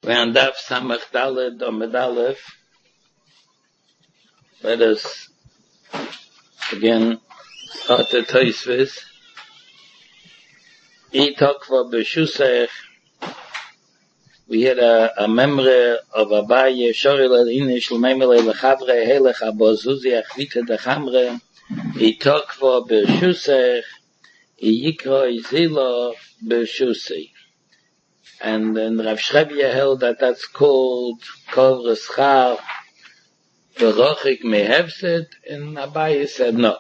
And Daf Samach Daled Amud Aleph. Let us again start the Tosfos. Itokva b'Shusach. We had a memory of Abaye Shoril al-Inish l'Meimele l'Chavre Helech Abozuzi Achvita d'Chamre. Itokva b'Shusach. Iyikro Izilo b'Shusi. And then Rav Shrebia held that that's called Kol Reschar V'Rochik Mehevset, and Abaye said no.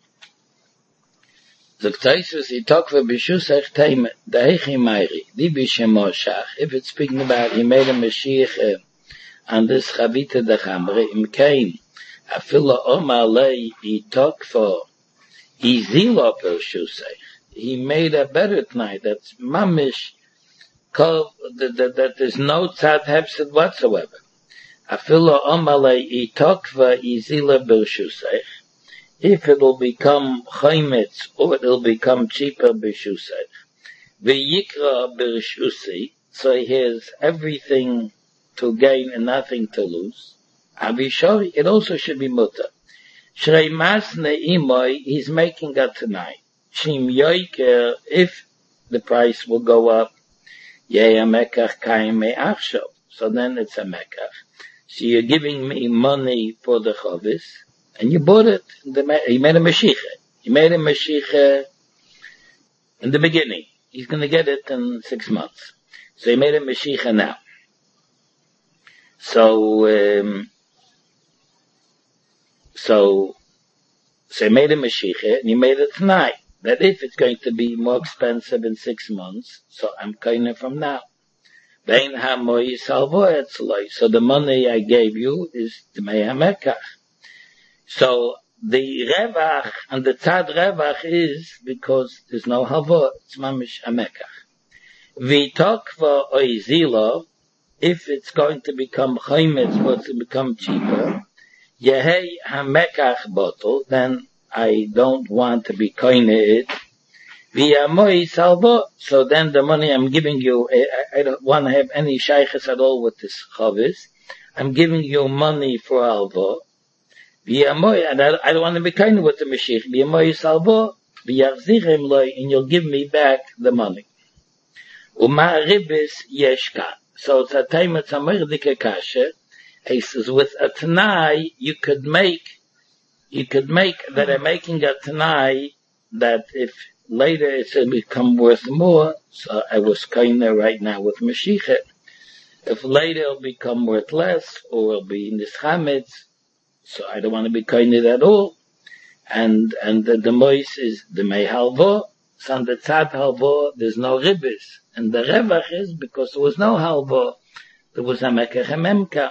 The Tosfos Itokva b'Shusach Teim Deichi Meiri Di b'Shemoshach. If it's speaking about he made a Mashiach on this Chavita d'Chamre Im Kain Afilo Omar Lei Itokva Izilo b'Shusach. He made a better tonight. That's Mamish. That there's no tzad hefsed whatsoever. Afilo omalei itokva izila b'shusach. If it'll become chaymetz or it'll become cheaper b'shusach. V'yikra b'shusi. So he has everything to gain and nothing to lose. Avishori, it also should be mutter. Shrei masne imoy, he's making a tonight. Shim yoiker, if the price will go up. Yea, a mekach kaim me'achshav. So then it's a mekach. So you're giving me money for the chavis, and you bought it. He made a mashiach. He made a mashiach in the beginning. He's going to get it in 6 months. So he made a mashiach now. So he made a mashiach, and he made it tonight. That if it's going to be more expensive in 6 months, so I'm kind of from now. So the money I gave you is the me'amekach. So the revach and the tzad revach is because there's no halvo, it's mamish amekach. V'tokva oizilo, if it's going to become chaymetz, but to become cheaper, yehei hamekach bottle, then I don't want to be koine it. V'yamoy salvo. So then the money I'm giving you, I don't want to have any shaykhs at all with this chavis. I'm giving you money for alvo. V'yamoy, and I don't want to be koine with the mashiach. V'yamoy salvo. V'yachzichem loy, and you'll give me back the money. Uma ribis yeshka. So it's a time it's a merdike kasha. He says with a tanai, you could make that I'm making a tanai that if later it's become worth more, so I was kinda right now with Mashiach. If later it'll become worth less, or it'll be in this chametz, so I don't want to be kinda at all. And the mois is the mei halvo, so on the tzad halvo, there's no ribis. And the revach is because there was no halvo, there was a mekach ememka.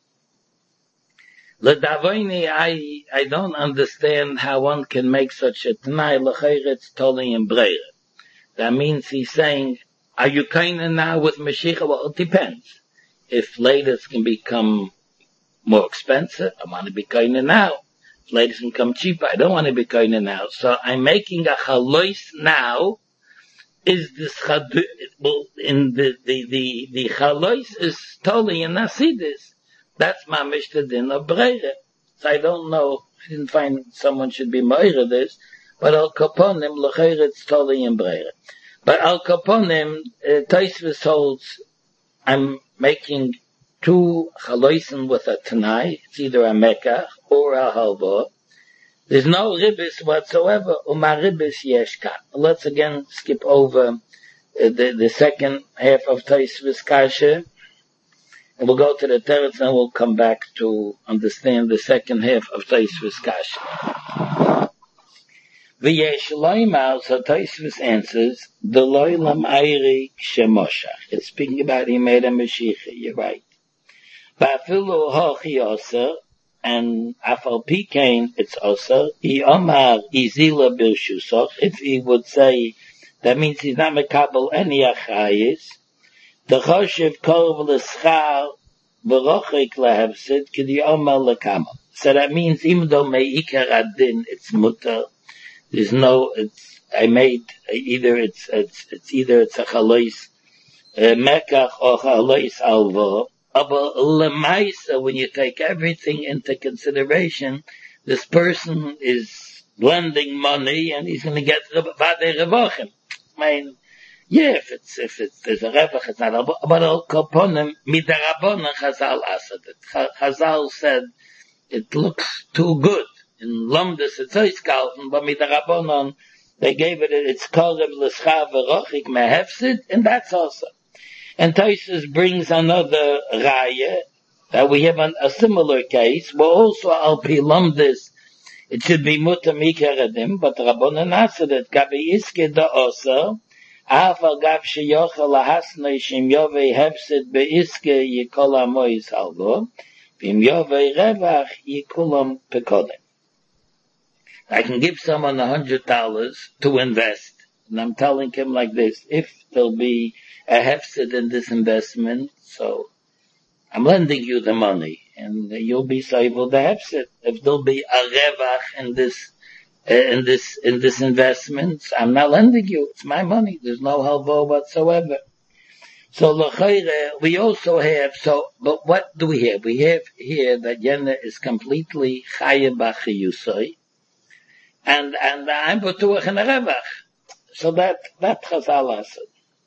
L'davoini, I don't understand how one can make such a t'nai l'chayretz toli and breire. That means he's saying, are you kinda now with Mashiach? Well, it depends. If later it can become more expensive, I want to be kinda now. If later it can become cheaper, I don't want to be kinda now. So I'm making a chalois now. Is this in the chalois is toli and nasidis. That's my Mishnah din of Breire. So I don't know, I didn't find someone should be Meire this, but Al Kaponim, L'chayretz Toli and Breire. But Al Kaponim, Tosfos holds, I'm making 2 chaloisim with a Tanai, it's either a Mekach or a Halva. There's no ribis whatsoever, Uma ribis yeshka. Let's again skip over the second half of Tosfos Kasha. And we'll go to the teretz and we'll come back to understand the second half of Tosfos Kasha. V'yesh loymar, so Tosfos answers, the loylam ayri shemoshach. It's speaking about he made a Mashiach, you're right. Ba'afilu hochi oser, and afal pikain, it's oser, he omar izila birshusach, if he would say, that means he's not mekabel any achayis, the choshev kol v'leschar v'rochik lehevsid k'di omar lekama. So that means even though me'ikar adin it's mutter, there's no, it's, I made, either it's a chalois Mekach or Chalois Alvo. Aber Lemaisa, when you take everything into consideration, this person is lending money and he's going to get Vade Revochim. I mean, yeah, if it's, there's a Revach, it's not, but Al Kaponim, Midarabonim Chazal Asad. Chazal said, it looks too good. In Lomdus, it's Oiskalten, but Midarabonim, they gave it, it's called L'schav V'rochik Mehefsid, and that's also. And Taisus brings another raya that we have a similar case. Well, also al pi Lomdus, it should be muta mikaradim, but Rabbanan answered it. Gabi iske da osa, afal gab sheyochel lahasnei shim yovei hefsid beiske yikol amois halvo, vim yovei revach yikulam pekodem. I can give someone $100 to invest, and I'm telling him like this: if there'll be a hefsid in this investment, so I'm lending you the money, and you'll be able to hefsid. If there'll be a revach in this investment, I'm not lending you. It's my money. There's no halvo whatsoever. So l'chayre, we also have. But what do we have? We have here that Yena is completely chaye b'chiyusay, and I'm b'tuach in a revach. So that Chazal said.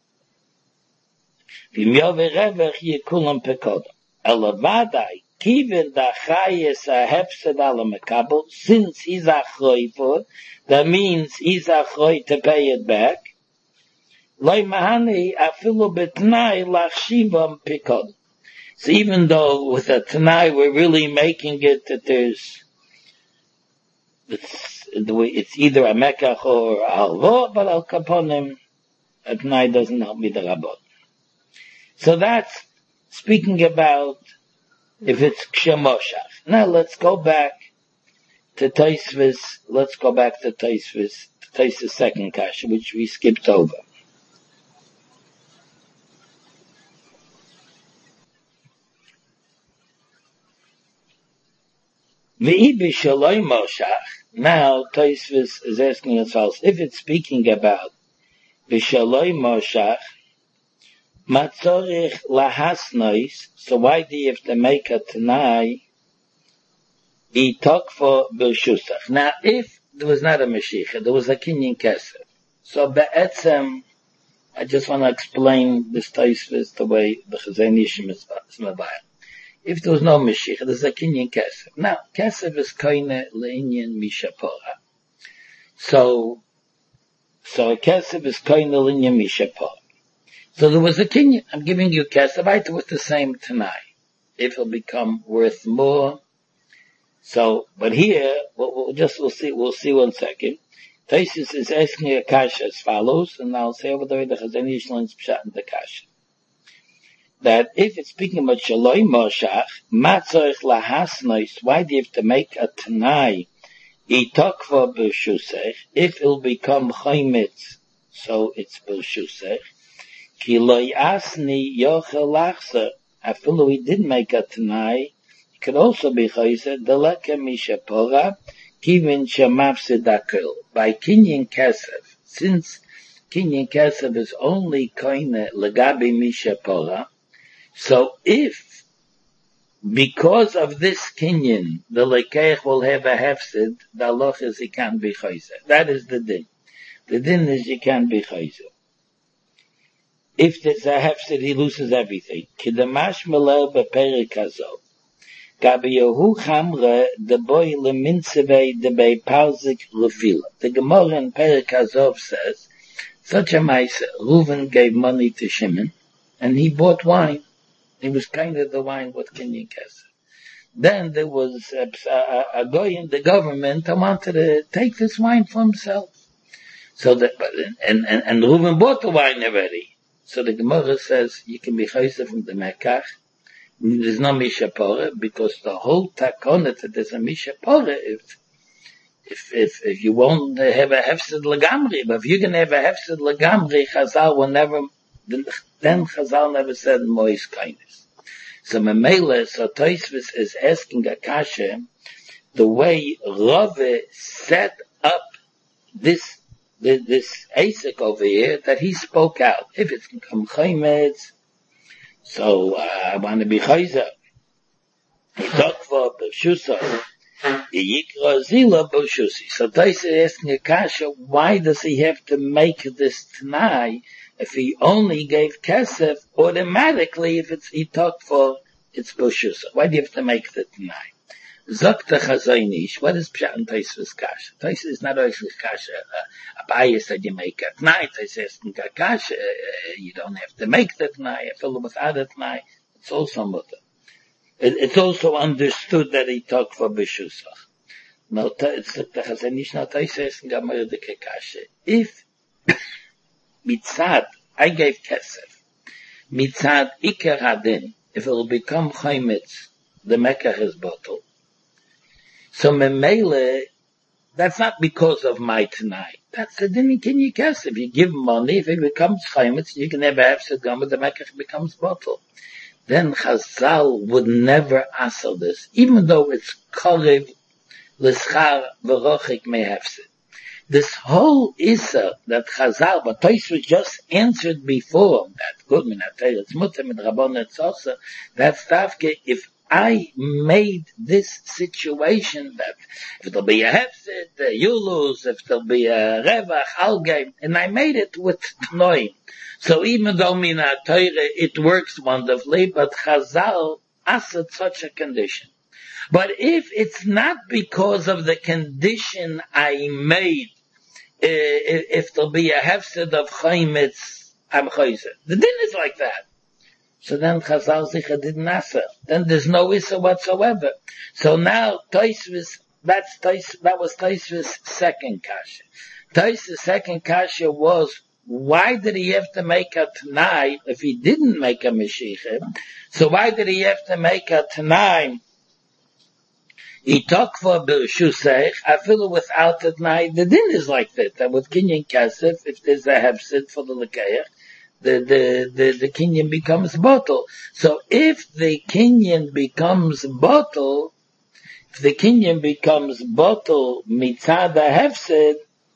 V'im yovei revach yikulam pekodem. Elavadai, kiven da chayes a hefsed ala mekabel, since he's achroi for it, that means he's achroi to pay it back. Loi mahani afilu betnai lachshivam pekodem. So even though with a Tanai we're really making it that it's either a Mekach or Alvo, but Al Kaponim, a Tanai doesn't help me the Rabbot. So that's speaking about if it's Kshemoshach. Now let's go back to Taisvis, Taisvis' second kasha, which we skipped over. Now Taisvis is asking us if it's speaking about Vishaloi Moshach, Matzorich lahasnois, so why do you have to make a Tanai, Itok for Birshusach? Now, if there was not a Mashiach, there was a Kinyan Kesef. So Be'etzem, I just want to explain this Taisvis the way the Chazon Ish is Mabayah. If there was no Mashiach, there's a Kinyan Kesef. Now, Kesef is Koine Le'inyan Mishapora. So Kesef is Koine Le'inyan Mishapora. So there was a kinyan. I'm giving you kesef with the same Tanai. If it'll become worth more. So, but here, we'll see 1 second. Taisus is asking a kasha as follows, and I'll say over there the Chazon Ish learns pshat in the kasha. That if it's speaking about Shaloi Moshach, Matzorich lahasnois, why do you have to make a Tanai, Itokva b'shusech, if it'll become Chaymitz, so it's b'shusech, Ki lo yasni yochel lachser. After we did make a Tanai, it could also be chayzer deleke mishapora kivin shemafsid akel. By Kinyan Kesef, since Kinyan Kesef is only koine legabi mishapora, so if because of this Kinyan the lekeich will have a hefsid, the halacha is he can't be chayzer. That is the din. The din is you can't be chayzer. If there's a hefsid, he loses everything. Kidamash melel beperik hazov. Gabi Yehu chamre de boy leminsevei de bei pauzik lefila. The Gemara in Perik Hazov says, such a mice, Reuven gave money to Shimon, and he bought wine. He was kind of the wine with Kinyan Kesef. Then there was a guy in the government that wanted to take this wine for himself. So that, and Reuven bought the wine already. So the Gemara says you can be chayzer from the Mekach. There's no Mishapora because the whole takonet that there's a Mishapora if you won't have a hefsid legamri. But if you can have a hefsid legamri, Chazal will never. Then Chazal never said mois kindness. So Memele, so Tosfos is asking Akasha the way Rave set up this this Asik over here, that he spoke out. If it's become Chaymetz, so I want to be Chayzer. He talked for B'Shusa. Yikra Zila B'Shusi. So Taisa is asking Akasha, why does he have to make this Tanai if he only gave Kesef automatically if he talked for it's B'Shusa? Why do you have to make the Tanai? Zokta Chazaynish, what is Pshat and Taisva's Kasha? Taisa is not always Kasha, a bias that you make at night. Taisa is Kasha, you don't have to make that night, fill it without it night. It's also mutter. It's also understood that he talked for B'Shusach. No, it's Zokta Chazaynish, no Taisa is Gamar de Kasha. If Mitzad, I gave Kesef, Mitzad Iker Hadin, if it will become Chaymetz, the Mekach is bottled. So Memele, that's not because of my tonight. That's the din in you guess. If you give money, if it becomes chaymetz, you can never have sedgam, but the mekach becomes bottle. Then Chazal would never answer this, even though it's korev l'schar v'rochik mehefsid. This whole Issa that Chazal, but Tosfos just answered before, that good minatay, it's mutter mit Rabban Etzosa, that's tafke, if I made this situation that if it'll be a hefsid, you lose, if it'll be a revach, I'll gain, and I made it with tnoim. So even though mina Torah, it works wonderfully, but Chazal asked such a condition. But if it's not because of the condition I made, if there'll be a hefsid of chaymetz, I'm chayzer. The din is like that. So then Chazal Zicha didn't answer. Then there's no Issa whatsoever. So now Tosfos, that was Tosfos' second kasha. Tosfos' second kasha was, why did he have to make a Tanai if he didn't make a Mashiach? So why did he have to make a Tanai? He talked for B'Shusach, I feel without a Tanai. The din is like that with Kinyan Kasef, if there's a Hefsid for the Lekeach, the Kinyan becomes bottle. So if the Kinyan becomes bottle, mitzad hefsid,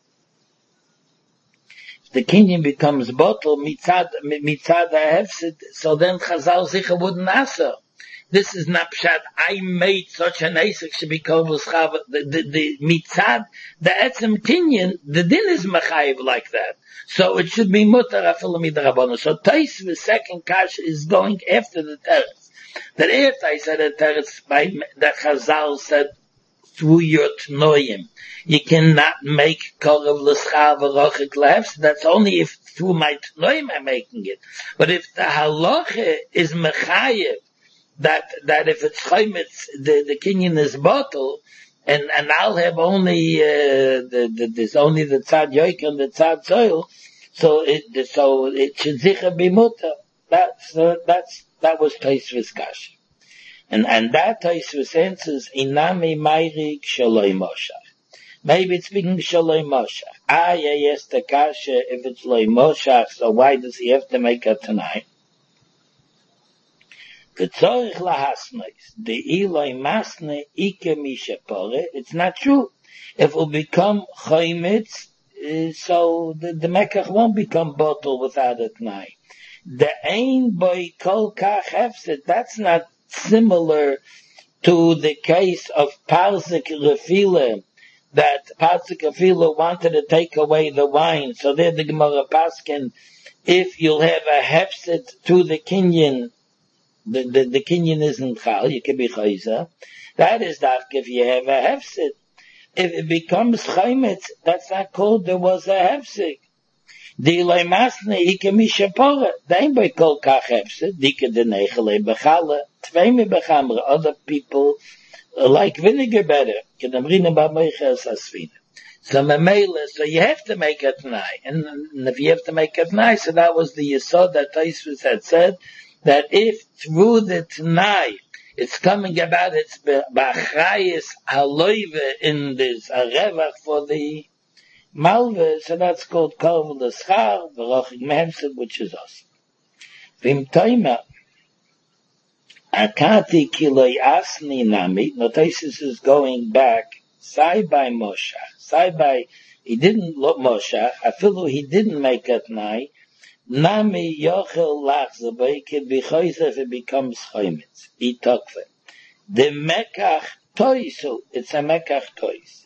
the Kinyan becomes bottle, mitzad hefsid, so then Chazal Zicha wouldn't answer. This is not pshat. I made such an Asik should be called l'schav. The mitzad, the etzem Kinyan, the din is mechayiv like that. So it should be mutar afilu midrabbanan. So Tosfos' second kash is going after the teretz. That after I said the teretz, that Chazal said through your tnoyim, you cannot make korav l'schav v'rochik lehefs. That's only if through my tnoyim I'm making it. But if the halacha is mechayiv, that if it's chaymetz, the kinyan is bottle, and I'll have only there's only the tzad yoik and the tzad soil, so it should zicha be mutter. That was Tosfos' kasha, and that Tosfos answers inami meirik shaloi moshach. Maybe it's speaking shaloi moshach. Yes, the kasha if it's loi moshach, so why does he have to make a tonight? It's not true. If it will become chaymetz, so the mekach won't become bottle without a tnai. The ein by kol kach hefset, that's not similar to the case of Parzik Refila, that Parzik Refila wanted to take away the wine. So there the Gemara Paskin, if you'll have a hefset to the kinyan, the kinyan isn't chal, you can be chayza. That is dark if you have a hefsid. If it becomes chaymetz, that's not called there was a hefsid. The leimasne, he can be shapora. They ain't by kol kach hefsid. Dike de nechele bechala. Tveme bechamra. Other people like vinegar better. Kedamrina ba meichas asvina. So memela, so you have to make a t'nai. And if you have to make a t'nai, so that was the yesod that Tosfos had said, that if through the Tanai, it's coming about, it's b'achayis haloive in this revach for the malve, so that's called kol l'schar, v'rochik mehemsid, which is us. V'im toima, akati kiloi asni nami, Tosfos is going back, sai by Moshe, sai by he didn't look Moshe, afilu he didn't make at night, nami yochel lachzabay can be choice if it becomes choimitz. He took it. The mekach toisu, it's a mekach tois.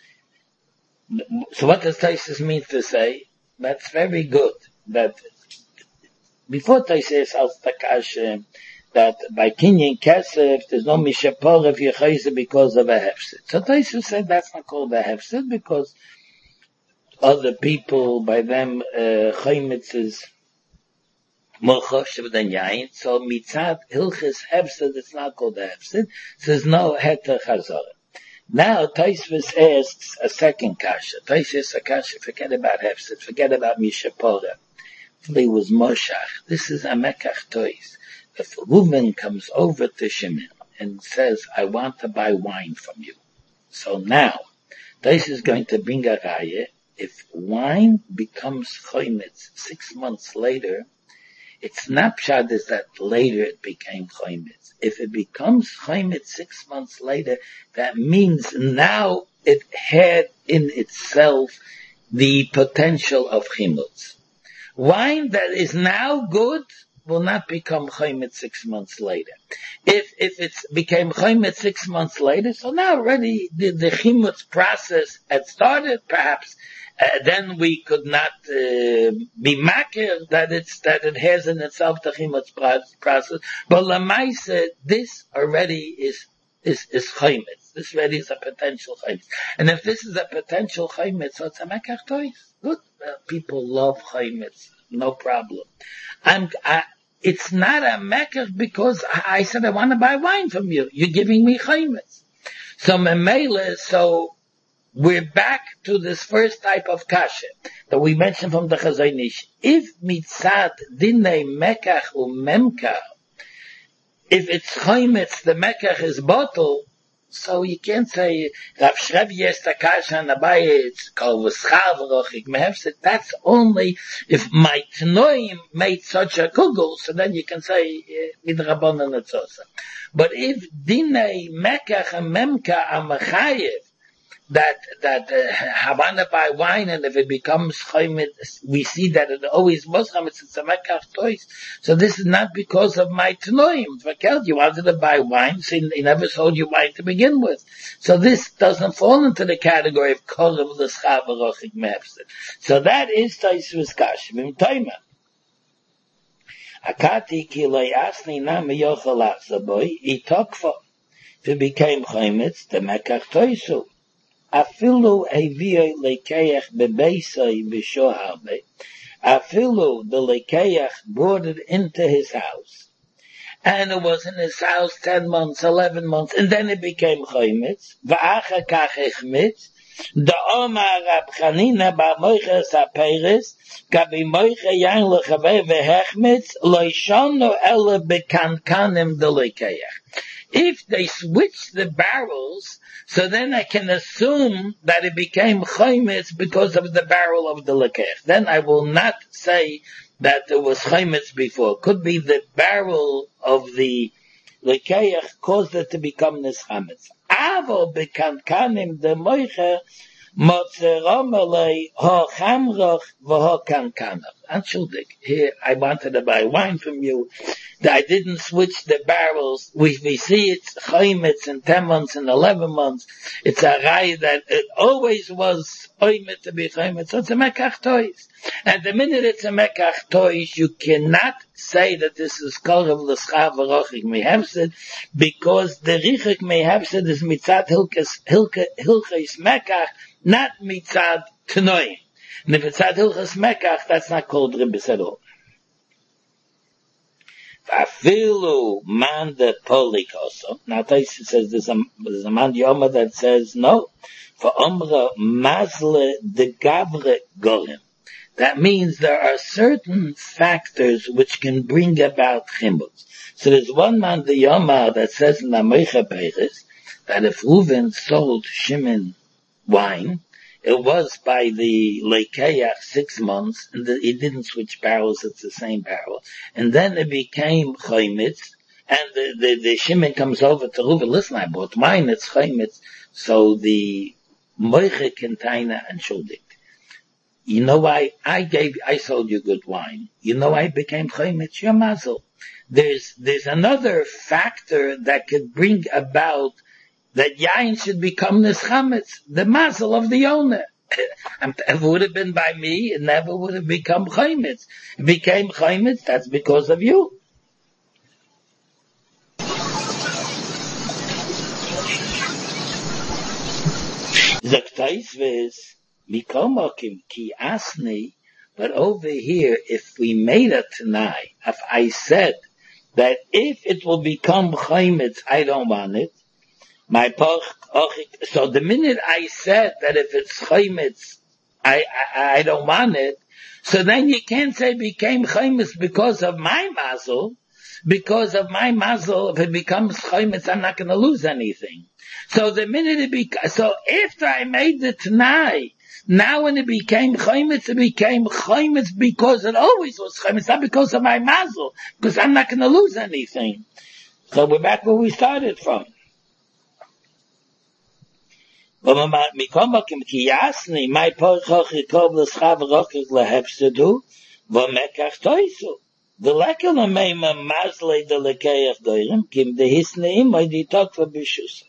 So what does toisus mean to say? That's very good. That before toisus als takash, that by kinyan kesef there's no mishapor if you choice because of a hefset. So toisus said that's not called a hefset because other people, by them, choimitz is more choshev than yain. So mitzad hilchis hefset, it's not called a hefset. So there's no heter chazorah. Now Tosfos asks a second kasha. Tosfos a kasha, forget about hefset, forget about mishapora. It was Moshach. This is a mekach tois. If a woman comes over to Shimon and says, I want to buy wine from you. So now, Tosfos is going to bring a raya. If wine becomes choimitz 6 months later, it's not pshat is that later it became choimitz. If it becomes choimitz 6 months later, that means now it had in itself the potential of chimutz. Wine that is now good will not become choimitz 6 months later. If it became choimitz 6 months later, so now already the chimutz process had started, perhaps. Then we could not be makir that it has in itself the chimutz process. But lamaisa, this already is chaymitz. This already is a potential chaymitz. And if this is a potential chaymitz, so it's a mekach tois. Good. People love chaymitz. No problem. It's not a mekach because I said I want to buy wine from you. You're giving me chaymitz. So memela, we're back to this first type of kasha that we mentioned from the Chazon Ish. If mitzad dinei mekach umemka, if it's choimitz, the mekach is bottle, so you can't say Rav Shrev yes the kasha and Abaye it's called v'schav rochik mehefset. That's only if my tnoim made such a kugel, so then you can say midrabanan etzosa. But if dinei mekach and memka amachayev, that Havana buy wine, and if it becomes chaymet, we see that it always was chaymet. It's a mekach tois. So this is not because of my tnoim. You wanted to buy wine, so he never sold you wine to begin with. So this doesn't fall into the category of korav l'schav v'rochik mehefset. So that is Tosfos kasha v'im toima. Akati ki lo yasni na miyochel achzaboy itokfo. If it became chaymet, the mekach toisu. Afilu eviyah lekeach bebeisai b'shoharbe. Afilu the lekeach brought it into his house, and it was in his house 10 months, 11 months, and then it became choimitz. V'acha kach echmitz. The Omar Rab Chanina ba moiches haperes kabi moiche yain lechavei v'hechmitz loishonu ele bekankanim the lekeach. If they switch the barrels, so then I can assume that it became choimitz because of the barrel of the lekech. Then I will not say that there was choimitz before. Could be the barrel of the lekech caused it to become nischametz. Avo bekankanim de moiche motzerom alei ho chamroch v'ho kankanach. Entschuldig, here I wanted to buy wine from you. I didn't switch the barrels. We see it's choimitz in 10 months and 11 months. It's a raya that it always was choimitz to be choimitz. So it's a mekach tois. And the minute it's a mekach tois, you cannot say that this is korav l'schav v'rochik mehefset, because the richik mehefset is mitzad hilchis mekach, not mitzad tnoim. And if it's hilchis mekach, that's not called ribbis at all. Afilu man de polikoso. Now Tosfos says there's a man yoma that says no. For umra mazle de gavre golim. That means there are certain factors which can bring about chimutz. So there's one man de yoma that says in the Meicha Peres that if Reuven sold Shimon wine, it was by the lekeach 6 months, and he didn't switch barrels, it's the same barrel. And then it became choimitz, and the Shimon comes over to Reuven, listen, I bought wine, it's choimitz. So the moiche container and schuldig. You know why I sold you good wine. You know I became chaymitz, your mazel. There's another factor that could bring about that yain should become nischametz, the mazel of the owner. If it would have been by me, it never would have become chaymitz. It became chaymitz, that's because of you. Zaktaisves, mikomokim ki asni, but over here, if we made a tanai, if I said that if it will become chaymitz, I don't want it, so the minute I said that if it's chaymitz, I don't want it, so then you can't say became chaymitz because of my mazel, because of my mazel, if it becomes chaymitz, I'm not going to lose anything. So the minute so after I made the Tanai, now when it became chaymitz because it always was chaymitz, not because of my mazel, because I'm not going to lose anything. So we're back where we started from. My the lekel meima mazle de lekeach doirim kim de hisneim by the talk for bishus.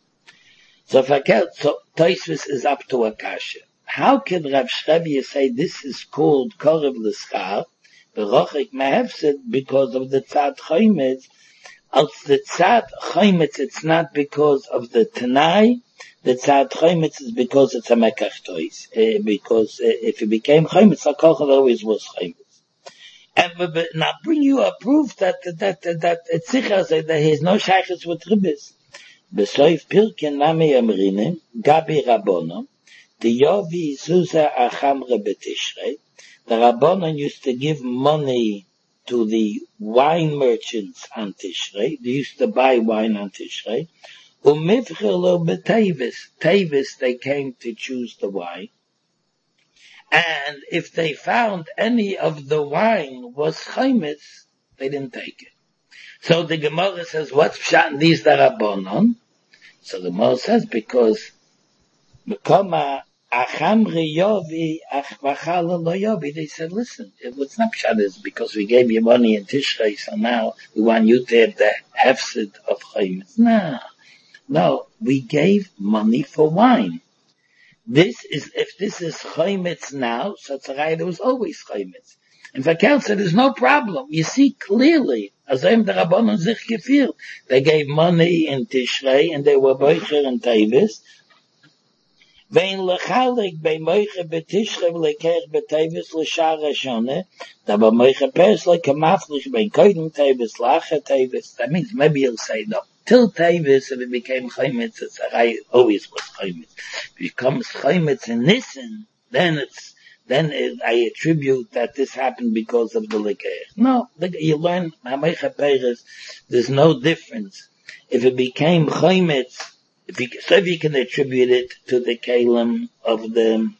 So Tosfos is up to a kasha. How can Rav Shrevi say this is called korev l'schar? The rochik mehefsid because of the tzad chaymetz. Als the tzad chaymetz, it's not because of the tanai. The tzad chaymetz is because it's a mekach tois. Because if it became chaymetz, the kochel always was chaymetz. And now bring you a proof that it's sicher that there is no shaykhs with ribbis. Besoif pirken nami amrinim, gabi rabbonon, the yovi zuza achamre betishrei. The rabbonon used to give money to the wine merchants on Tishrei. They used to buy wine on Tishrei. Umivchelo betevis. Tevis, they came to choose the wine. And if they found any of the wine was chaymitz, they didn't take it. So the Gemara says, what's pshat in these darabonon? So the Gemara says, because Mekoma achamri yovi achvachala lo yovi. They said, listen, what's not pshat is because we gave you money in Tishrei, so now we want you to have the hefsid of chaymitz. No, we gave money for wine. If this is chaymitz now, so tzarayda was always chaymitz. In fact, said there's no problem. You see clearly, as the Rabbanon sich gefiel, they gave money in Tishrei and they were boicher and tevis. Vein lechalik bei moiche betishrei v'lekeich betevis l'shar hashone, da ba moiche pers lekemaflich bei koidem tevis lacha tevis. That means maybe you'll say no. Till tevis, if it became chaymitz, it's always was chaymitz. If it becomes chaymitz in Nisan, then I attribute that this happened because of the lekeich. No, you learn Hamecha Peres, there's no difference. If it became chaymitz, if you can attribute it to the kalim of the,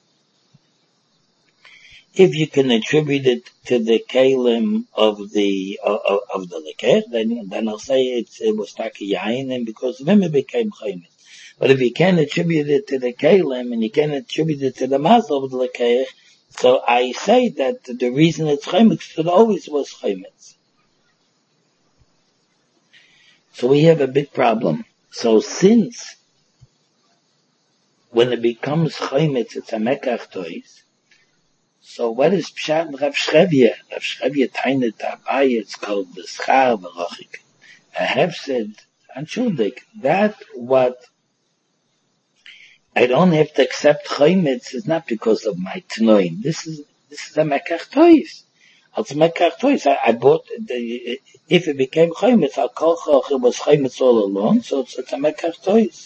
if you can attribute it to the kalim of the lekeich, then I'll say it was taki yain, and because of him it became chaymitz. But if you can't attribute it to the kalim and you can't attribute it to the mazel of the lekeich, so I say that the reason it's chaymitz, it always was chaymitz. So we have a big problem. So since when it becomes chaymitz, it's a mekach tois. So what is pshat Rav Shrevi? Rav Shrevi tainet abai, it's called the schar v'rochik. I have said, Anshuldik, that what I don't have to accept chaymitz is not because of my tnoim. This is a mekach tois. Als mekach tois, I bought if it became chaymitz, I'll call it was chaymitz all along, so it's a mekach tois.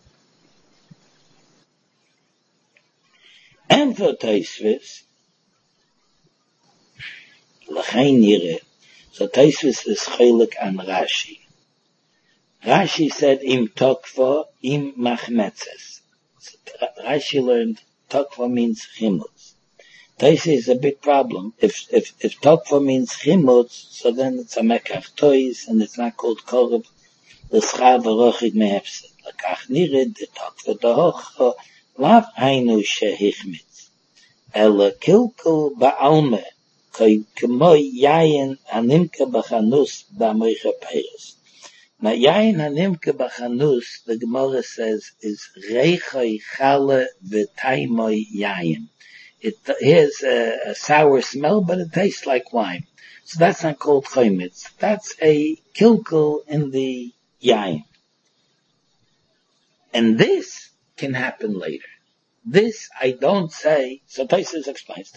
And for Tosfos, l'chein yireh. So Tosfos is chelik an Rashi. Rashi said im tokva im machmetzes. Rashi learned Tokva means chimutz. Tosfos is a big problem. If Tokva means chimutz, so then it's a mekach tois, and it's not called korev l'schar v'rochid mehefsid. L'kach nirid the Tokva dohocha lav hainu shehichmitz. Ela kilkel ba'alme, k'moy yayin hanimke b'chanus b'amoiche peiris. Now, yayin hanimke b'chanus, the Gemara says, is reichoi chale v'taimoy yayin. It has a sour smell, but it tastes like wine. So that's not called chometz. That's a kilkel in the yayin. And this can happen later. This I don't say, so Tosfos explains,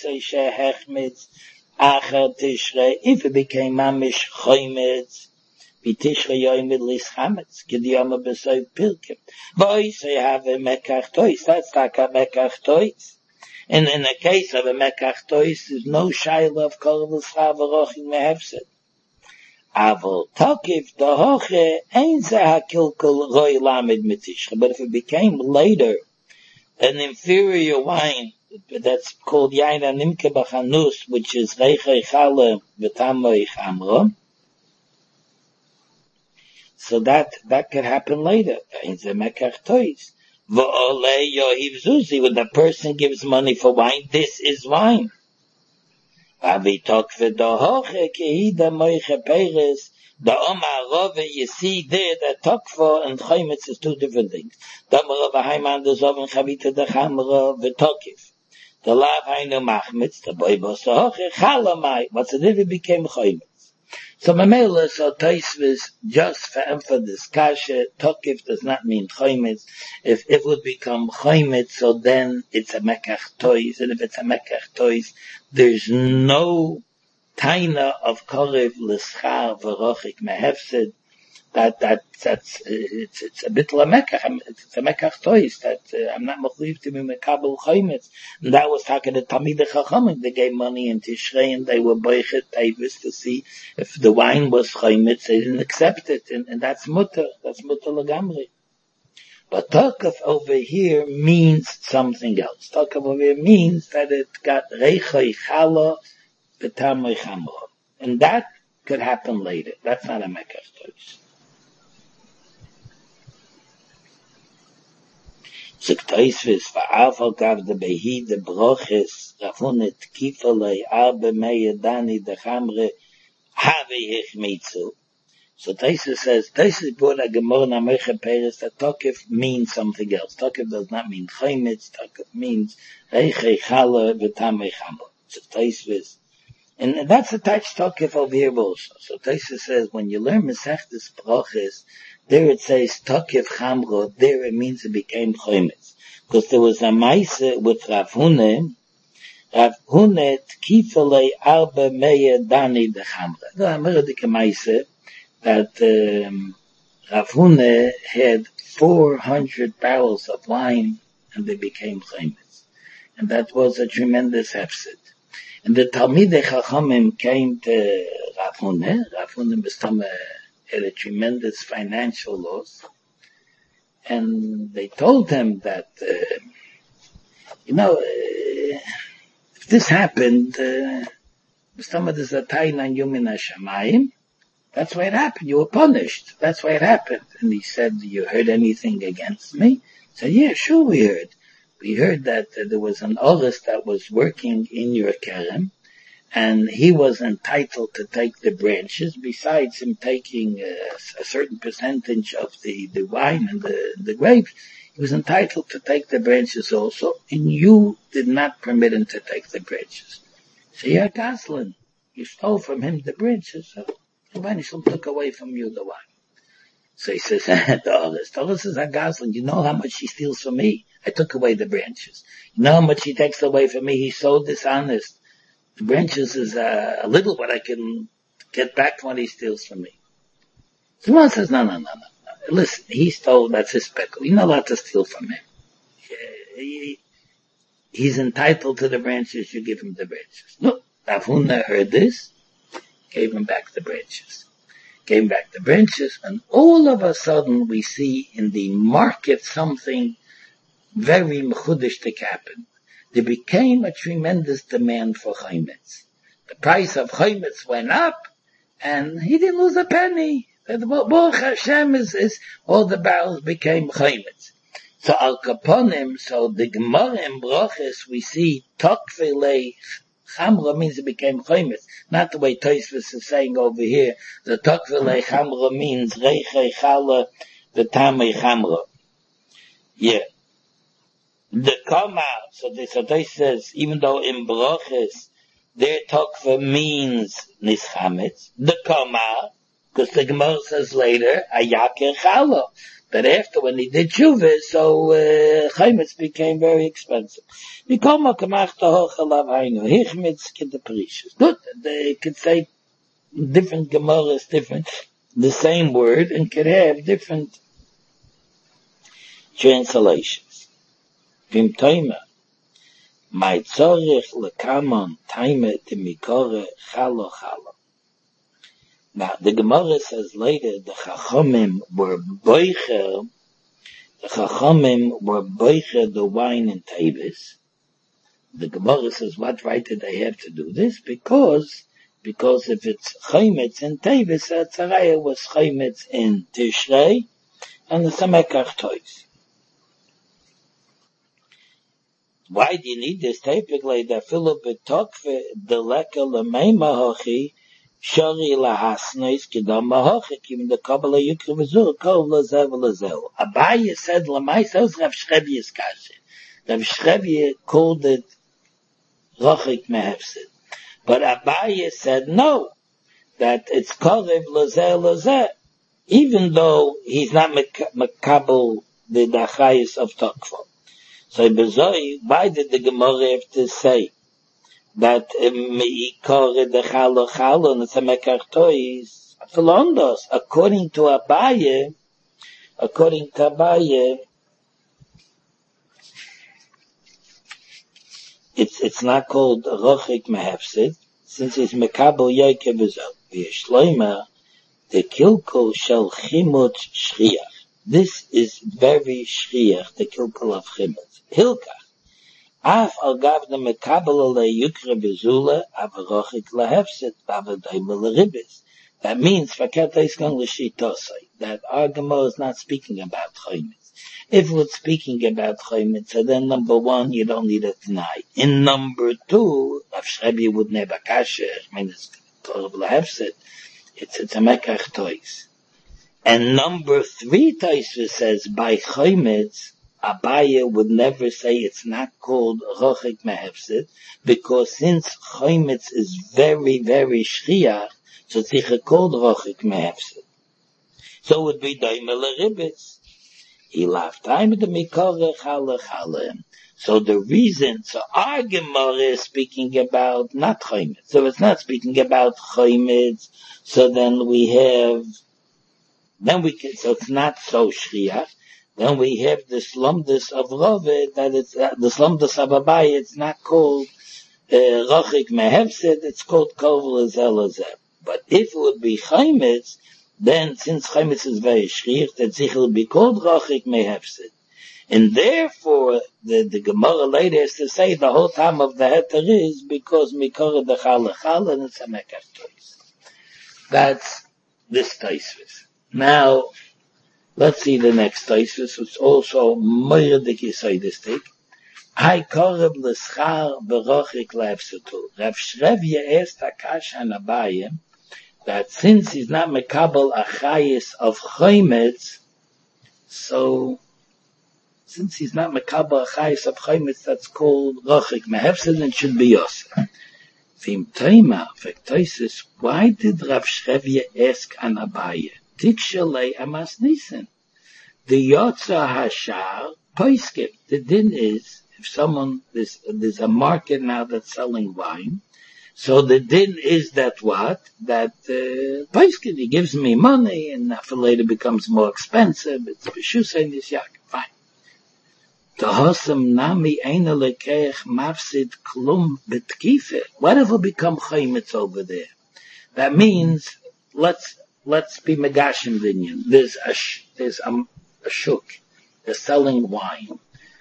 if it became mamish chometz, B'tishrei yoyim lis chametz, k'diyama b'soy pilkim. V'oisei have a mekach tois, that's like a mekach tois. And in the case of a mekach tois, there's no shayla of kol v'scha v'rochim mehefset. Aval tokif dahoche, ein ze hakilkul roi lamed mitishrei. But if it became later, an inferior wine, that's called yain animke b'chanus, which is reichei chale v'tamoi chamro, so that could happen later. In the mekach tois. V'olei yohiv zuzi, when the person gives money for wine, this is wine. Avitok v'dohoche kehida moiche peiris, the Omar Rove, you see there that tokfo and chometz is two different things. The Omar Rove haiman the zovin chavita the chamra v'tokif. The lav hainu machmitz, the boy bosohoche chalamai. What's the difference became chometz? So Mamela, so Tosfos, just for this kasha, tokif does not mean chometz. If it would become chometz, so then it's a mekach tois, and if it's a mekach tois, there's no taina of korev l'schar v'rochik mehefsid. That's it's a bit la mekach. It's a mekach tois that I'm not mechuyev to be mekabel chometz. And that was talking to Talmidei Chachamim. They gave money in Tishrei and they were boichet tavis to see if the wine was chometz. They didn't accept it, and that's mutter. That's mutter lagamri. But tokaf over here means something else. Tokaf over here means that it got reichoi chala v'tamoi chamro, and that could happen later. That's not a mekach tois. Tosfos va'afal gav the behi the broches rafunet kifalei arbe meye dani the chamre have hichmitzu. So Tosfos says, Tosfos brought a gemara na moiche peiris that tokif means something else. Tokif does not mean chometz. Tokif means reichei chala v'tamei chamro. So Tosfos, and that's attached tokif over here also. So Tosfos says, when you learn Masechtas Broches, there it says tokif chamro, there it means it became chometz. Because there was a maise with Rav Hune tkifalei arba meya dani de chamra. The American maise that Rav Hune had 400 barrels of wine and they became chometz. And that was a tremendous hefset. And the Talmidei Chachamim came to Rav Hune. Rav Hune had a tremendous financial loss. And they told him that, if this happened, there's a taina and yumin hashamayim. That's why it happened. You were punished. That's why it happened. And he said, you heard anything against me? He said, yeah, sure we heard. We heard that there was an oris that was working in your kerem, and he was entitled to take the branches, besides him taking a certain percentage of the wine and the grapes. He was entitled to take the branches also, and you did not permit him to take the branches. So you're Goslin. You stole from him the branches, so Rabbanishlam took away from you the wine. So he says, the oris is a Goslin. You know how much he steals from me? I took away the branches. You know how much he takes away from me? He's so dishonest. The branches is a little, but I can get back what he steals from me. So one says, no. Listen, he stole, that's his speckle. You're not allowed to steal from him. He's entitled to the branches, you give him the branches. No, Rav Huna heard this, gave him back the branches. And all of a sudden we see in the market something very mechudishtik happen. There became a tremendous demand for chometz. The price of chometz went up, and he didn't lose a penny. Baruch Hashem is all the barrels became chometz. So al kaponim, so the Gemara in Brachos, we see tokvele chamra means it became chaymitz. Not the way Tosfos is saying over here. The tokvele chamra means reiche chala the tamei chamra. Yeah. The kama, so this says, even though in Brachos, their tokva means nischametz, the kama, because the Gemara says later, ayaker chala. That after when he did tshuva, so chaymitz became very expensive. Good, they could say different gemaras, different, the same word, and could have different translations. Vim toima, my tzorich lekamon taime timikore chalo chalo. Now, the Gemara says later, the Chachamim were boicher the wine in Tavis. The Gemara says, what right did they have to do this? Because if it's Chaymitz in Tavis, Tzaraya was Chaymitz in Tishrei, and the Samekach Tois. Why do you need this? Typically, the Philip Tokve, the Leka Lemeima Hochi, Shari lahasnois kedam mahachik in the Kabbalah Yukri V'zur kol lazev lazel. Abaye said lamaisa was Rav Shrebye's kasha. Rav Shrebye called it rachik mehefsid, but Abaye said no, that it's karev lazel lazel, even though he's not makabel the dachayis of Tokfa. So bezoi, why did the Gemara have to say that meikore the chalo chalo and the mekartois philondos? According to Abaye, it's not called rochik mehefsid, since it's mekabel yoike v'zol. V'yeshloima the kilkul shel chimut shriach. This is very shriach, the kilkul of chimut. Hilka. Af al gav the mekabel le yukre bezula avarochik lahefset avadayim leribis. That means fakata iskon l'shitosai, that our Gemara is not speaking about chaymitz. If it's speaking about chaymitz, so then number one, you don't need a t'nai. In number two, Rav Shrebye would never kasher. I mean, it's torah lahefset. It's a mekach tois. And number three, Tosfos says by chaymitz, Abaye would never say it's not called rochik mehefsid, because since chaymitz is very, very shriach, so it's called rochik mehefsid. So it would be daimel ribitz. He laughed time the mikore chala chalem. So the reason, so our Gemara is speaking about not chaymitz. So it's not speaking about chaymitz. So then so it's not so shriach. Then we have the slumdus of Rove, that it's, the slumdus of Abaye, it's not called, rochik mehefsid, it's called kol lazel. But if it would be chaymitz, then since chaymitz is very shriach, that zich will be called rochik mehefsid. And therefore, the Gemara later has to say the whole time of the heter is because mikore the chala and it's a mekach tois. That's this Tosfos. Now, let's see the next Tosfos, which also moirdik yisoidistik. Hai koreb l'schar berochik lefsetu. Rav Shrebye asked Akash and Abaye that since he's not mekabel achayis of chaymitz, so since he's not mekabel achayis of chaymitz, that's called rochik mehefsid and should be yosef. Vim toima, Tosfos, why did Rav Shrebye ask an Abaye? Tikshalei amas nisen. The Yotza Hashar Poiskim. The din is, if someone, there's a market now that's selling wine, so the din is that what? That, Poiskim, he gives me money, and after later becomes more expensive, it's B'shusay Nisyak, fine. Tahosam Nami Eina Lekeich Mafsid Klum Betkife. Whatever become chaymitz over there. That means, let's be Megashim Vinyan. There's a shuk, they're selling wine.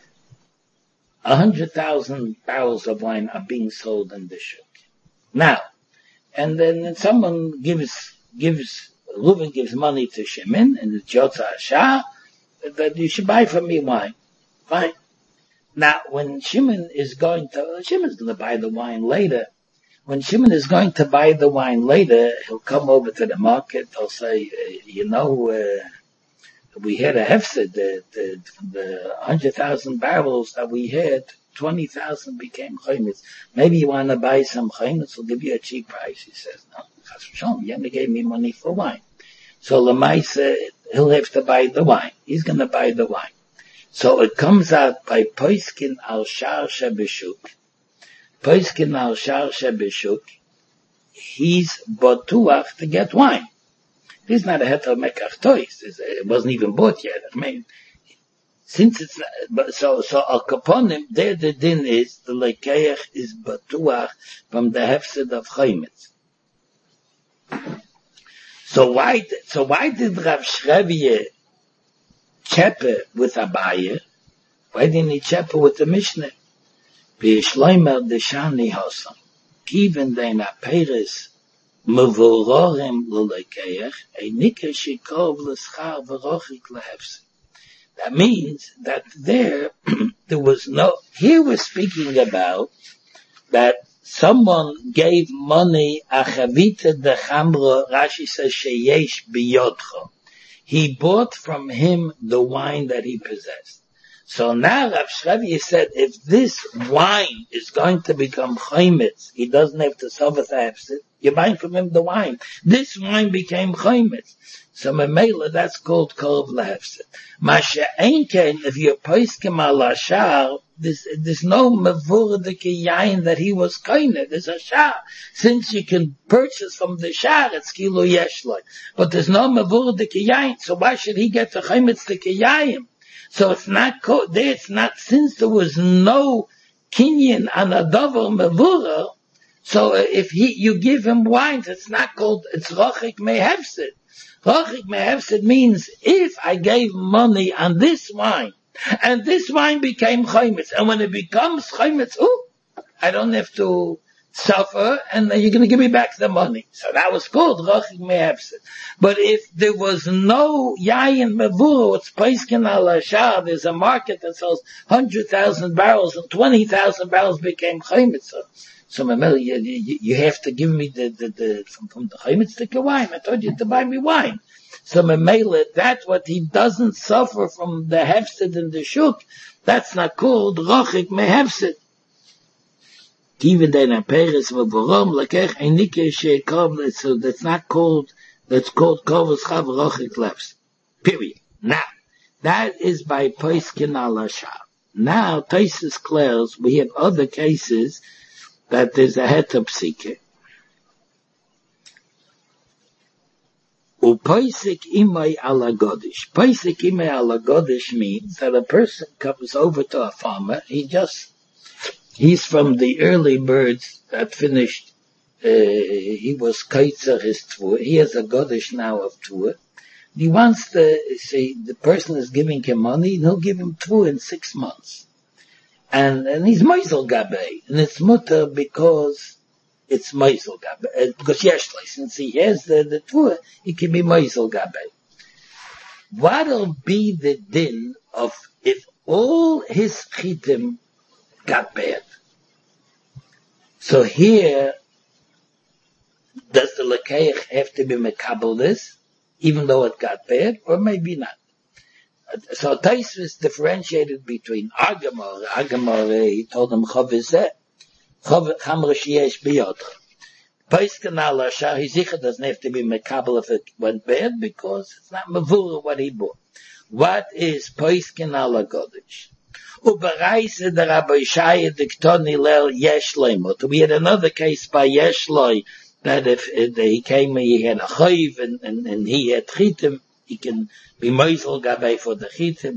100,000 barrels of wine are being sold in the shuk. Now, and then someone Reuven gives money to Shimon, and it's Yotza Hashar, that you should buy from me wine. Fine. Now, when Shimon's going to buy the wine later. When Shimon is going to buy the wine later, he'll come over to the market. He'll say, we had a hefset, the 100,000 barrels that we had, 20,000 became chaymitz. Maybe you want to buy some chaymitz, we'll give you a cheap price. He says, no, you only gave me money for wine. So Lamaisa, he'll have to buy the wine. He's going to buy the wine. So it comes out by Poiskin al Shar Shebeshuk. Poiskin al Shar Shebeshuk, he's batuach to get wine. He's not a heter mekach tois. It wasn't even bought yet. I mean, since it's not, so al kaponim, there the din is, the lekeach is batuach from the hefsed of chaymitz. So why did Rav Shreviye chepe with Abaye? Why didn't he chepe with the Mishnah? V'yishloimer deshani hosam. Given dein aperes mevurorim l'lekeach, a nikah shikov l'schar v'rochik lehefse. That means that there was no, here we're speaking about that someone gave money, achavita de chamra, Rashi says, sheyesh biyodcha. He bought from him the wine that he possessed. So now Rav Shreviye said, if this wine is going to become chaymitz, he doesn't have to suffer the hefset. You're buying from him the wine. This wine became chaymitz. So memela, that's called kol lehefset. Masha einken, if you're poiskim al ashar, there's no mevurdik yain that he was koine. There's a shar. Since you can purchase from the shar, it's kilo yeshloi. But there's no mevurdik yain, so why should he get the chaymitz to yain? So it's not, since there was no kinyan on a davar mevura, so if you give him wines, it's not called, it's rochik mehefsid. Rochik mehefsid means if I gave money on this wine, and this wine became chaymitz, and when it becomes chaymitz, I don't have to suffer, and you're going to give me back the money. So that was called rochik mehefsid. But if there was no yayin mevura, it's paiskin al ashar, there's a market that sells 100,000 barrels, and 20,000 barrels became chaymitz. So you have to give me from the chaymitz stick of wine. I told you to buy me wine. So Memele, that's what he doesn't suffer from the hefsid and the shuk. That's not called rochik mehefsid. Even then, a peres v'borom lekech einike sheikov. So that's not called. That's called kovos chav rochik lefs. Period. Now, that is by poiskin al ashar. Now, Taisus clears. We have other cases that there's a heter psike. Upoisik imay ala godish. Poisik imay ala godish means that a person comes over to a farmer. He's from the early birds that finished. He was kaitzer his tvur. He has a godish now of tvur. He wants to say the person is giving him money, and he'll give him tvur in 6 months. And he's Meisel Gabe, and it's mutter because it's Meisel Gabe, because Yeshlai, since he has the tvur, he can be Meisel Gabe. What'll be the din of if all his chitim got bad? So here, does the lekeich have to be mekabel this, even though it got bad, or maybe not? So Taisus differentiated between Agamor, he told him Chavizeh, Chamra Sheyesh Biyodcha. Poiskin al ashar, he sicher doesn't have to be mekabel if it went bad, because it's not mavura what he bought. What is Poiskin al Godish? Ubereise der Rabbi Shaya diktoni lel Yeshloimot. We had another case by Yeshloi, that if he came, he had a chayv, and he had chitim, he can be moisel gabe for the chitim.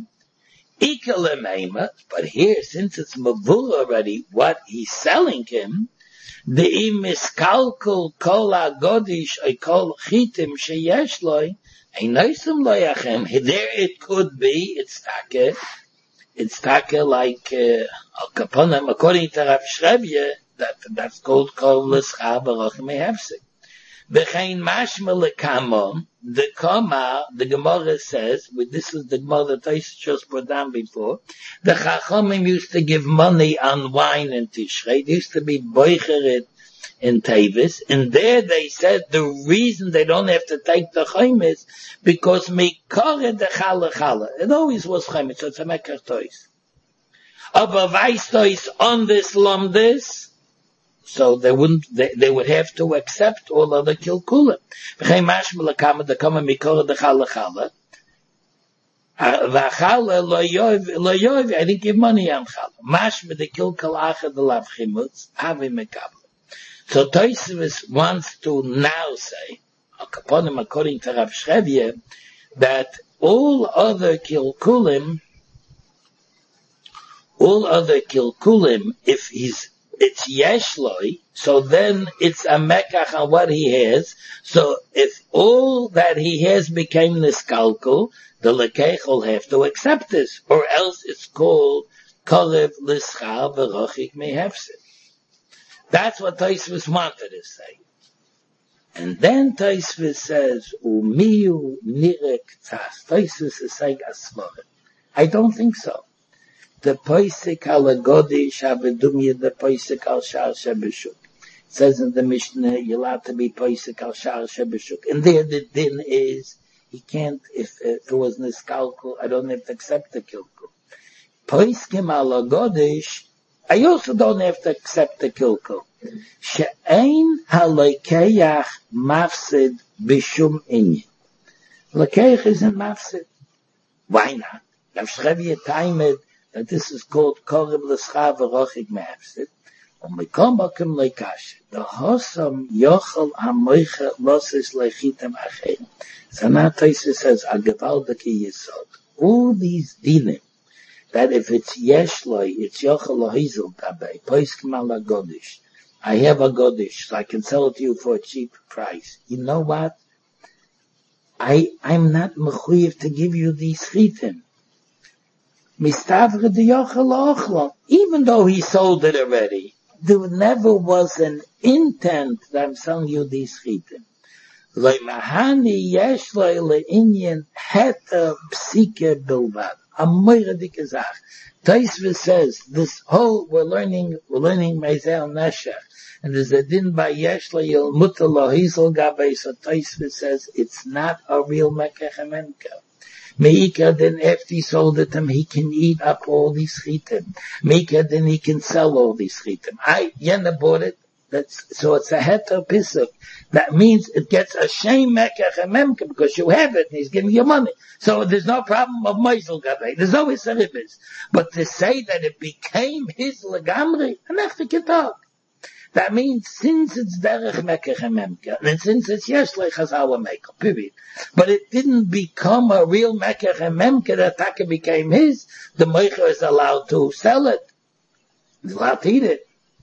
But here, since it's mavur already, what he's selling him, the imiskalkul kol agodish a kol chitim sheyesh loy, einosim loyachem. There it could be, it's take like al kaponim, according to Rav Shreviye, that's called kol l'schar barach mehefsik. V'chein mashma lekama, the kama, the Gemara says, this is the Gemara that I just brought down before, the Chachamim used to give money on wine in Tishrei. They used to be boicheret in Tavis, and there they said the reason they don't have to take the chaim is because mikare the chala. It always was chaim, so it's a mekach tois. Aber weiss tois on this lamdis, so they would have to accept all other kilkulim. V'chein mashma lekama the kama mikare the chala. V'chala lo yov, I didn't give money on chala. Mashma the kilkal achad the lav chimutz, avi mekabel. So Tosfos wants to now say, according to Rav Shchevye, that all other kilkulim, if it's yeshloi, so then it's a mekach on what he has. So if all that he has became niskalkul, the lekech will have to accept this, or else it's called kolev l'schar v'rochik mehefsid. That's what Tosfos wanted to say. And then Tosfos says, Umiyu nirek tzas. Tosfos is saying asmoret. I don't think so. The poisik al agodish avedumya, the poisik al shar shebeshuk. Says in the Mishnah, you're allowed to be poisik al shar shebeshuk. And there the din is, he can't, if it was niskalkul, I don't have to accept the kilkul. Poiskim al agodish, I also don't have to accept the kilkul. She'ein ha'lekeach mafsid b'shum inyan. Lekeach isn't mafsid. Why not? Rav Shchevye timed that this is called korib l'schar v'rochik mafsid. U'mikom bakim leikash. The hosam yochel ha'moiche loses lechitem achein. So now Tosfos says, agavaldaki yisod. All these dinim, that if it's yeshloi, it's yochel lohizel tabei, poiskim ala godish. I have a godish, so I can sell it to you for a cheap price. You know what? I'm not mechuyev to give you these chitim. Mistavre de yochel ochlo. Even though he sold it already, there never was an intent that I'm selling you these chitim. Le'mahani yeshloi le'inyan heta psike bilvad. A moira dikazach. Tosfos says this whole we're learning Mezel Neshech, and there's a din by Yeshla Yil Mutala Hizel Gabay. So Tosfos says it's not a real mekach ememka. Meika then after he sold it him, he can eat up all these chitim. Meika then he can sell all these chitim. Yena bought it. So it's a heter pisuk. That means it gets a shame mekach ememka because you have it and he's giving you money. So there's no problem of meisel gabay. There's always a ribis. But to say that it became his legamri, anachta kitab. That means since it's derech mekach ememka, and since it's yesh like our maker, period. But it didn't become a real mekach ememka that taka became his. The maker is allowed to sell it. He's allowed to eat it.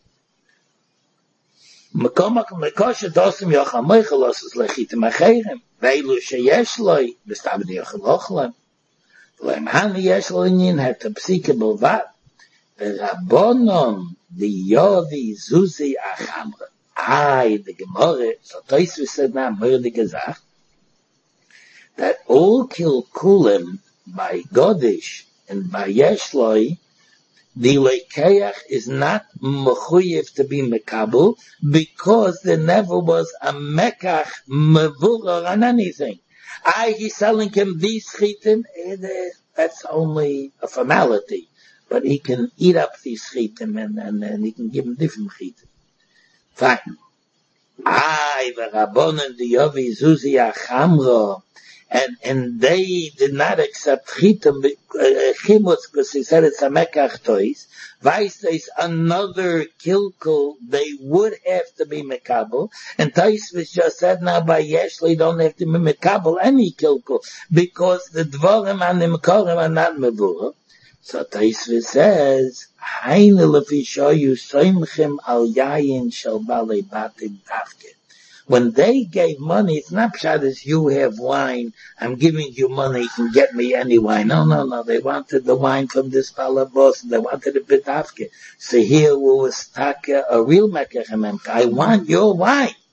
מקומק מקוש דוסם יאכל מייחלוס לחיתם אחרים ואילו שיש לוי בסתיו יאכל אוכלם ולמען יש לו עניין את הפסיקה בלבד ורבונון דיודי זוזי החמרה the Gemara, so Tosfos said now more the gesagt that all kilkulim by Godish and by Yeshloi the lekeach is not mechuyev to be mekabel because there never was a mekach mevurar on anything. He's selling him these chitim, that's only a formality. But he can eat up these chitim and he can give him different chitim. Fine. The Rabbonon, the Yovi Zuzi Achamro, and they did not accept chitim, chimutz, because he said it's a mekach tois. Weiss there's another kilkul, they would have to be mekabel, and Tosfos just said now by Yeshli don't have to be mekabel any kilkul, because the dvorim and the mekorim are not mevurah. So Tosfos says, Haine lefi shoyu soimchem al yayin shel balei batim tafke. When they gave money, it's not pshat as you have wine, I'm giving you money, you can get me any wine. No. They wanted the wine from this balabos, they wanted a bit afke. So here was taka, a real mekach ememka. I want your wine.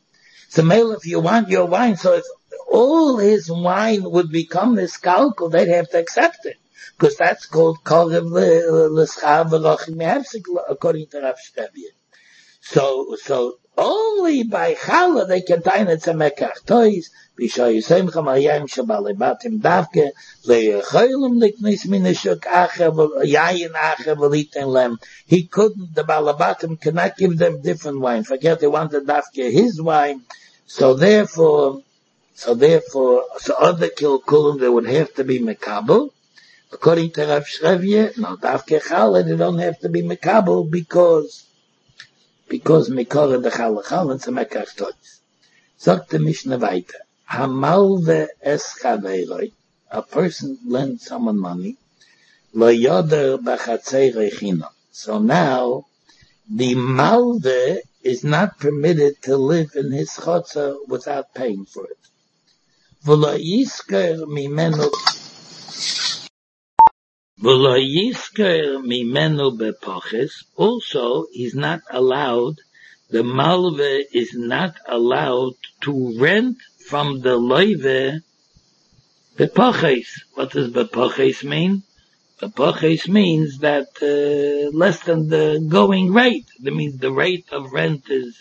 So male, if you want your wine, so if all his wine would become this kalkul, they'd have to accept it. Because that's called korev l'schar v'rochim mehefsik, according to Rav Shtevia. So only by challah they can tie it to mekach toys, b'shoy yisemcha maryam shabale batim davke, le'yechoylem liknis minishuk acher, yayin acher v'liten lem. He couldn't, the balabatim cannot give them different wine. Forget they wanted davke his wine. So therefore, other kilkulim, they would have to be mekabel. According to Rav Shrevye, no, davke challah, they don't have to be mekabel because mikora de challah and mekach tois. Sagt the Mishnah weiter. Hamalve es chaveiroi, a person lends someone money, lo yoder b'chatzeiroi chinam. So now, the malve is not permitted to live in his chotzer without paying for it. V'lo yisker mimenu bepoches. Also, he's not allowed, the malve is not allowed to rent from the loive bepoches. What does bepoches mean? Bepoches means that less than the going rate. That means the rate of rent is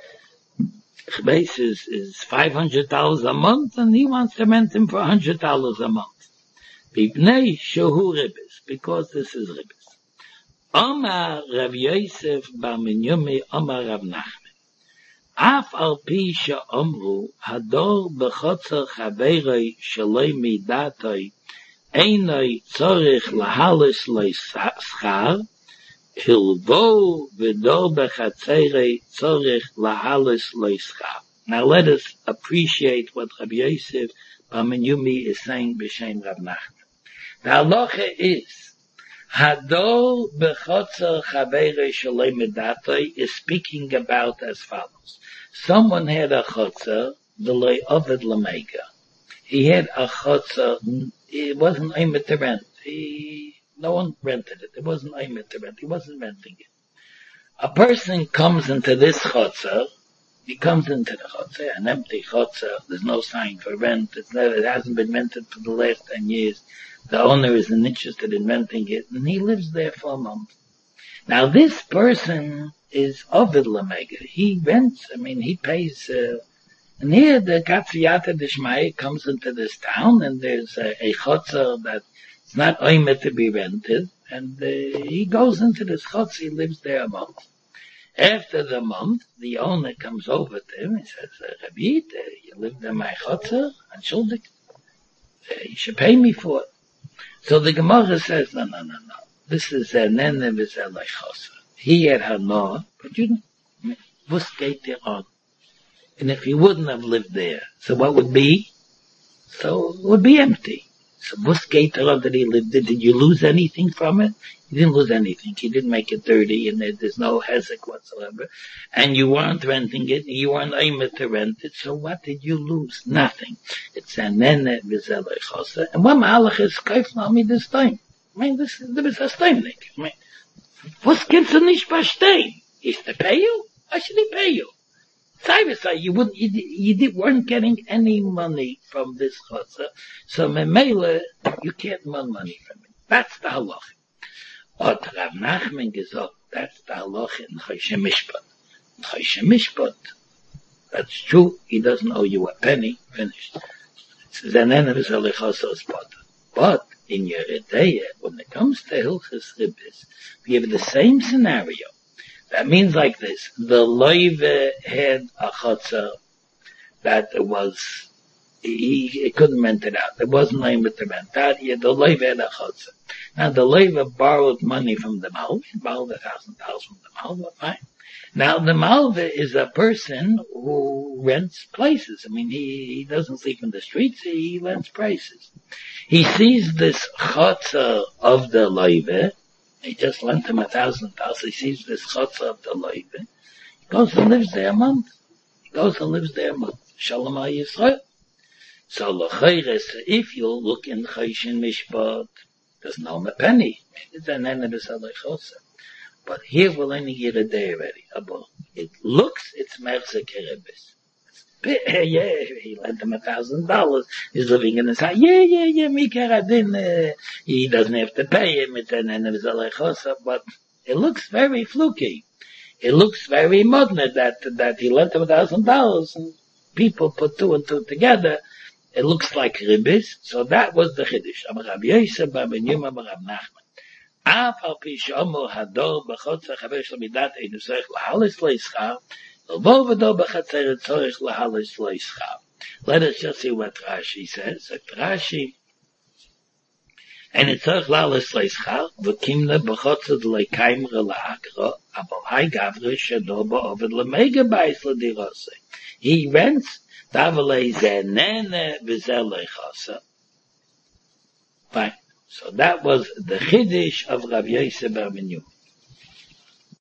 $500 a month, and he wants to rent him for $100 a month. Bibnei shehu ribis, because this is ribis. Omar Rav Yosef bar Minyumi, Omar Rav Nachman. Af al pi she'omru hador b'chotzer chaveroi sheloi midatoi einoi tzorich lahalis lo schar, hilvo v'dor b'chatzerei tzorich lahalis lo schar. Now let us appreciate what Rav Yosef bar Minyumi is saying b'shem Rav Nachman. The halacha is, Hador b'chotzer chaveroi sheloi midatoi is speaking about as follows. Someone had a chotzer, the loy ovid lamega. He had a chotzer, it wasn't aimed to rent. No one rented it. It wasn't aimed to rent. He wasn't renting it. A person comes into this chotzer, he comes into the chotzer, an empty chotzer, there's no sign for rent, it hasn't been rented for the last 10 years. The owner isn't interested in renting it, and he lives there for a month. Now this person is Ovid Lamega. He rents, he pays, and here the Katsiyata Dishmai comes into this town, and there's a chotzer that it's not oimed to be rented, and he goes into this chotzer, he lives there a month. After the month, the owner comes over to him, he says, Rabbi, you lived in my chotzer, and you should pay me for it. So the Gemara says, no. This is a nene v'zelay chosser. He had hana, but you was there on. And if he wouldn't have lived there, so what would be? So it would be empty. So was on that he lived there? Did you lose anything from it? You didn't lose anything. He didn't make it dirty, and there's no hezek whatsoever. And you weren't renting it, you weren't able to rent it, so what did you lose? Nothing. It's a nene v'zelay chosser. And what ma'alach is kaifla me this time? This is a steinnik. Was gibt's nicht verstehen? Is to pay you? Why should he pay you? Say you weren't getting any money from this chotzer, so memele you can't earn money from it. That's the halacha. But Rav Nachman gesagt, that's the halacha in Choshe Mishpat. In Choshe Mishpat, that's true. He doesn't owe you a penny. Finished. It's an enemy spot. But in Yeridea, when it comes to Hilchas Ribbis, we have the same scenario. That means like this. The loive had a chotzer that was, he couldn't rent it out. There wasn't able to rent that. The loive had a chotzer. Now the loive borrowed money from the malve. He borrowed $1,000 from the malve, fine. Now the malve is a person who rents places. he doesn't sleep in the streets, he rents places. He sees this chotzer of the loive. He just lent him $1,000. He sees this chotzer of the loive. He goes and lives there a month. Shalom Yisrael. So l'chayres, if you look in Choshe Mishpat, there's no penny. It's an enemy v'zelay chosser. But here we'll only get a day already. It looks, it's merzik heribis. Yeah, he lent him $1,000. He's living in his house. Yeah, Mikar Adin, he doesn't have to pay him, but it looks very fluky. It looks very modern that he lent him $1,000 and people put two and two together. It looks like ribbis. So that was the Chiddush. Amar Rabbi Yosef bar ben Yuma bar Rav Nachman. Af al pi she'omer hador b'chotzer chaver shel midat einu tzorich lahalis leischar, l'vo v'dor b'chatzer tzorich lahalis leischar. Let us just see what Rashi says. Rashi, and it's tzorich lahalis leischar, v'kimna b'chotzer d'leikaimra la'akra, aval hai gavre she'dor ba'ovid l'mega ba'is l'dirose. He rents Davalei zenene v'zel leichasa. Fine. So that was the Chiddush of Rav Yosef bar ben Yuma.